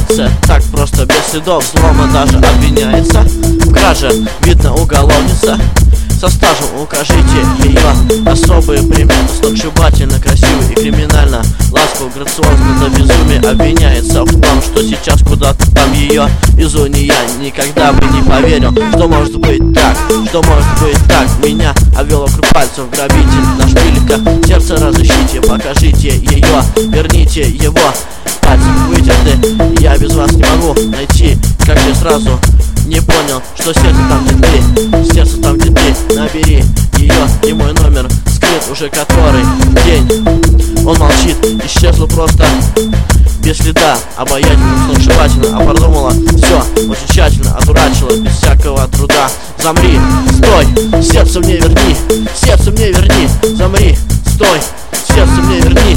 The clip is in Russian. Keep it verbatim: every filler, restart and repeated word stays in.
теряется так просто, без следов взлома. Даже обвиняется в краже, видно уголовница со стажем. Укажите ее особые приметы: сногсшибательно красивый и криминально ласково, грациозно до безумия. Обвиняется в том, что сейчас куда-то там ее везу. Не я никогда бы не поверил, что может быть так, что может быть так. Меня обвел вокруг пальцев грабитель на шпильках. Сердце разыщите, покажите ее, верните его. Пальцем вытерты, я без вас не могу найти. Как я сразу не понял, что сердце там, где ты, сердце там, где ты. Набери ее, и мой номер скрыт уже который день. Он молчит, исчезла просто без следа. Обаятельно, сногсшибательно, а продумала все очень тщательно, одурачила без всякого труда. Замри, стой, сердце мне верни, сердце мне верни. Замри, стой, сердце мне верни.